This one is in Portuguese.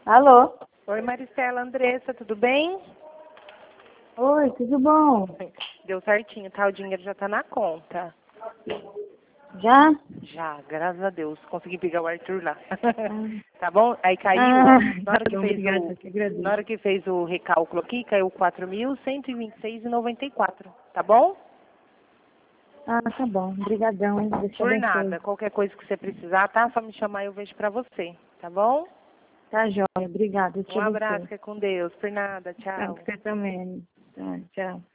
Alô? Oi, Maristela, Andressa, tudo bem? Oi, tudo bom? Deu certinho, tá? O dinheiro já tá na conta. Já? Já, graças a Deus. Consegui pegar o Arthur lá. Tá bom? Aí caiu, na hora que bom, fez obrigada, te agradeço. na hora que fez o recálculo aqui, caiu 4.126,94. Tá bom? Tá bom. Obrigadão, hein? Deus te Por abençoe. nada. Qualquer coisa que você precisar, tá? Só me chamar e eu vejo pra você. Tá bom? Tá jóia, obrigada, Deus te Um abraço, abençoe. fica com Deus. Por nada. Pra Tchau. você também. Tá, tchau.